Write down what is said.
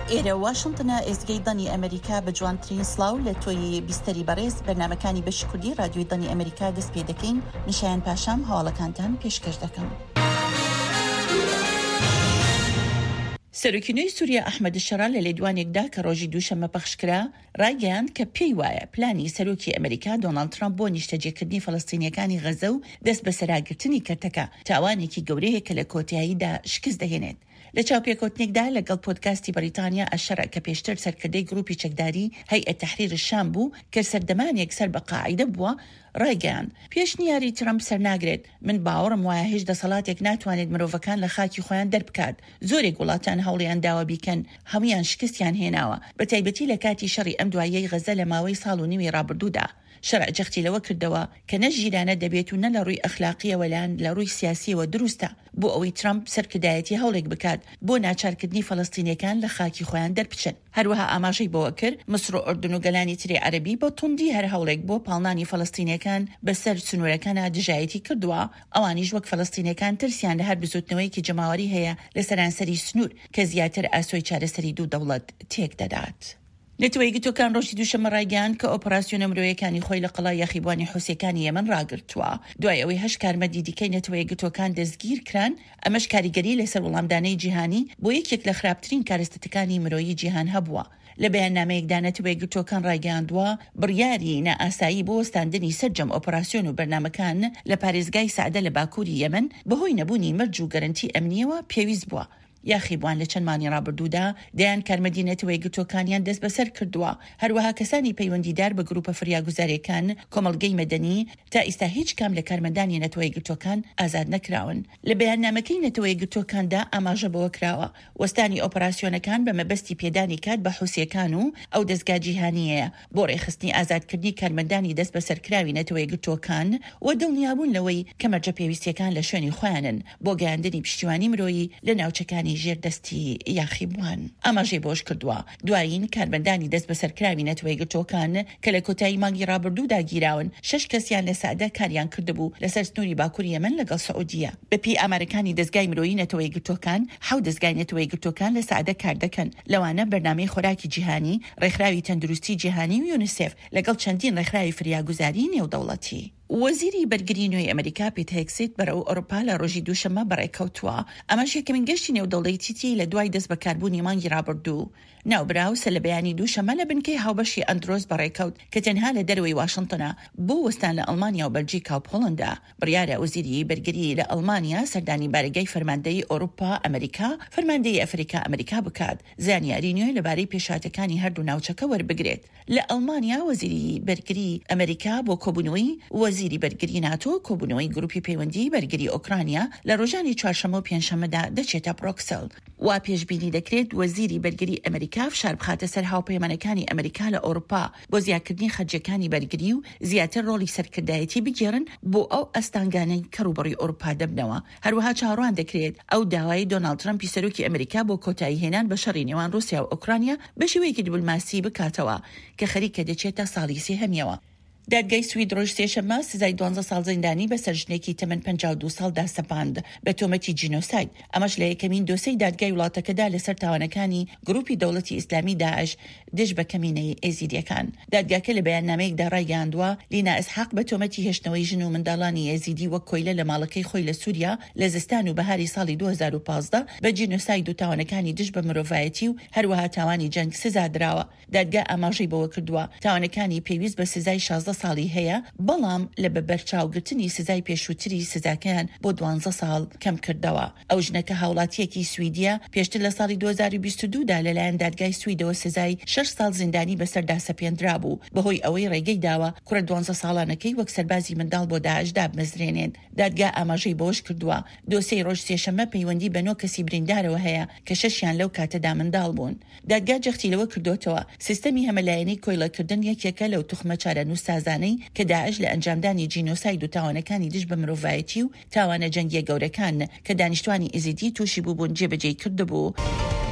ئێرە واشنتنە ئێزگەی دەنی ئەمریکا بە جوانترین سڵاو لە تۆی بیستەری بەڕێز بەرنامەکانی بەشی کوردی رادیۆی دەنی ئەمریکا دەست پێ دەکەین. میشایان پاشام هەواڵەکانتان پێشکەش دەکەم. سەرۆکی نوێی سووریا ئەحمەد شەرا لە لێدوانێکدا کە ڕۆژی دووشەممە پەخشکرا ڕایگەیاند کە پێی وایە پلانی سەرۆکی ئەمریکا دۆناڵد ترامپ بۆ نیشتەجێکردنی فەڵەستینیەکانی غەزە و دەست بە سەراگرتنی کەرتەکە تاوانێکی گەورەیە کە لە کۆتاییدا شکست دەهێنێت. لە چاوپێکوتنێکدا لەگەڵ پۆدکاستی بەریتانیا ئەشەرە کە پێشتر سەرکردەی گروپی چەکداری هەیئەت تەحریر الشام بوو کە سەردەمانێک سەر بە قاعیدە بووە، ڕایگەیان پێشنیاری ترامپ سەرناگرێت. من باوەڕم وایە هیچ دەسەڵاتێک ناتوانێت مرۆڤەکان لە خاکی خۆیان دەربکات. زۆرێک وڵاتان هەوڵیان داوە بیکەن، هەمویان شکستیان هێناوە، بە تایبەتی لە کاتی شەڕی ئەم دوایەی غەزە لە ماوەی ساڵ و نیوی ڕابردوودا. شەرع جەختی لەوە کردەوە کە نە ژیرانە دەبێت و نە لە ڕووی ئەخلاقیەوە لەن لە ڕووی سیاسیەوە دروستە بۆ ئەوەی ترامپ سەرکردایەتی هەوڵێک بکات بۆ ناچارکردنی فەڵەستینیەکان لە خاکی خۆیان دەربچن. هەروەها ئاماژەی بەوە کرد مسر و ئوردن و گەلانی تری عەرەبی بە توندی هەر هەوڵێک بۆ پاڵنانی فەڵەستینیەکان بەسەر سنوورەکانە دژایەتی کردووە. ئەوانیش وەک فەڵەستینیەکان ترسیان لە هەر بزوتنەوەیکی جەماوەری هەیە لە سەرانسەری سنوور کە زیاتر ئاسۆی چارەسەری دوو دەوڵەت تێک دەدات. نەتەوەی گرتوەکان ڕۆژی دووشەممە ڕایگەیاند کە ئۆپەراسیۆنە مرۆیەکانی خۆی لە قەڵای یاخیبوانی حوسیەکانی یەمەن ڕاگرتووە دوای ئەوەی 8 کارمەندی دیکەی نەتەوەی گرتوەکان دەستگیر کران. ئەمەش کاریگەری لەسەر وەڵامدانەی جیهانی بۆ یەکێک لە خراپترین کارستەتەکانی مرۆیی جیهان هەبووە. لە بەیاننامەیەکدا نەتەوەی گرتوەکان ڕایگەیاندووە بڕیاری نائاسایی بۆ وەستاندنی سەرجەم ئۆپەراسیۆن و بەرنامەکان لە پارێزگای سەعدە لە باکووری یەمەن بەهۆی نەبوونی مەرج و گەرنتی ئەمنیەوە پێویست بووە. یاخیبوان لە چەند مانی ڕابردوودا دەیان کارمەندی نەتەوەی گرتوەکانیان دەست بەسەر کردووە. هەروەها کەسانی پەیوەندیدار بە گروپە فریاگوزاریەکان کۆمەڵگەی مەدەنی تا ئێستا هیچ کام لە کارمەندانی نەتەوەی گرتوەکان ئازاد نەکراون. لە بەیاننامەکەی نەتەوەی گرتوەکاندا ئاماژە بەوە کراوە وەستانی ئۆپەراسیۆنەکان بە مەبەستی پێدانی کات بە حوسیەکان و ئەو دەستگا جیهانیەیە بۆ ڕێخستنی ئازادکردنی کارمەندانی دەست بەسەرکراوی نەتەوەی گرتوەکان و دڵنیابوون لەوەی کە مەرجە پێویستیەکان لە شوێنی خۆیانن بۆ گەیاندنی پشتیوانی مرۆیی لە ناوچەکانی ژێردەستی یاخیبوان. ئاماژەی بۆش کردووە دوایین کارمەندانی دەست بەسەرکراوی نەتەوەی گرتوەکان کە لە کۆتایی مانگی ڕابردوودا گیراون 6 کەسیان لە سەعدە کاریان کردبوو لەسەر سنووری باکووری یەمەن لەگەڵ سعودیە. بەپی ئامارەکانی دەستگای مرۆیی نەتەوەی گرتوەکان 7 دەستگای نەتەوەی گرتوەکان لە سەعدە کار دەکەن. لەوانە بەرنامەی خۆراکی جیهانی، ڕێکخراوی تەندروستی جیهانی و یونیسف لەگەڵ چەندین ڕێکخراوی فریاگوزاری نێودەوڵەتی. وەزیری بەرگری نوێی ئەمریکا پیت هێگسێت بەرەو ئەوروپا لە ڕۆژی دووشەممە بەڕێکەوتووە. ئەمەش یەکەمین گەشتی نێودەوڵەتیی لە دوای دەست بەکاربوونی مانگی ڕابردوو. ناوبراوسە لە بەیانی دووشەممە لە بنکەی هاوبەشی ئەندرۆز بەڕێکەوت کە تەنها لە دەروی واشنتنە بۆ وەستان لە ئەڵمانیا و بەلجیکا و پۆڵەندا. بڕیارە وەزیری بەرگری لە ئەڵمانیا سەردانی بارگەی فەرماندەی ئەوروپا ئەمریکا فەرماندەی ئەفریقا ئەمریکا بکات زانیاری نوێ لەبارەی پێشاتەکانی هەردوو ناوچەکە وەربگرێت. لە ئەڵمانیا وەزیری بەرگری ئەمریکا بۆ کۆبوونەوەی وەزیری بەرگری ناتۆ کۆبوونەوەی گروپی پەیوەندی بەرگری ئۆکرانیا لە ڕۆژانی چوارشەممە و پێنجشەممەدا دەچێتە بڕۆکسل. وا پێشبینی دەکرێت وەزیری بەرگری ئەمریکا فشار بخاتە سەر هاوپەیمانەکانی ئەمریکا لە ئەوروپا بۆ زیادکردنی خەرجەکانی بەرگری و زیاتر ڕۆڵی سەرکردایەتی بگێڕن بۆ ئەو ئەستانگانەی کەڕوبەڕی ئەوروپا دەبنەوە. هەروەها چاڕوان دەکرێت ئەو داوای دۆناڵد ترامپی سەرۆکی ئەمریکا بۆ کۆتایی هێنان بە شەڕی نێوان رووسیا و ئوکرانیا بە شێوەیەکی دیپلۆماسی بکاتەوە کە خەریکە دەچێتە ساڵی سێهەمیەوە. دادگای سوید ڕۆژ سێشەممە سزای 12 ساڵ زیندانی بەسەر ژنێکی تەمەن 52 ساڵدا سەپاند بە تۆمەتی جینۆساید. ئەمەش لە یەکەمین دۆسەی دادگای وڵاتەکەدا لەسەر تاوانەکانی گروپی دەوڵەتی ئیسلامی داعش دژ بە کەمینەی ئێزیدیەکان. دادگاکە لە بەیاننامەیەکدا ڕایگەیاندووە لینا ئیسحاق بە تۆمەتی هێشتنەوەی ژن و منداڵانی ئێزیدی وەک کۆیلە لە ماڵەکەی خۆی لە سووریا لە زستان و بەهاری ساڵی 2015 بە جینۆساید و تاوانەکانی دژ بە مرۆڤایەتی و هەروەها تاوانی جەنگ سزا درراوە. دادگا ئاماژەی بەوە کردووە تاوانەکانی پێویست بە سزای 16 ساڵی هەیە، بەڵام لە بەبەرچاوگرتنی سزای پێشووتری سزاکەیان بۆ 12 ساڵ کەم کردەوە. ئەو ژنەکە هاوڵاتیەکی سویدیە پێشتر لە ساڵی 2022دا لەلایەن دادگای سویدەوە سزای 6 ساڵ زیندانی بەسەردا سەپێنرا بوو بەهۆی ئەوەی ڕێگەی داوە کوڕە 12 ساڵانەکەی وەک سەربازی منداڵ بۆ داعش دابمەزرێنێن. دادگا ئاماژەی بۆش کردووە دۆسەی ڕۆژ سێشەممە پەیوەندی بە 9 کەسی بریندارەوە هەیە کە 6یان لەو کاتەدا منداڵ بوون. دادگا جەختی لەوە کردوتەوە سیستەمی هەمەلایەنی کۆیلەکردن یەکێکە لەو توخمە چارەنووسسازانەی کە داعش لە ئەنجامدانی جینۆساید و تاوانەکانی دژ بە مرۆڤایەتی و تاوانە جەنگیە گەورەکان کە دانیشتوانی ئێزیدی تووشی بوون جێبەجێ کردبوو.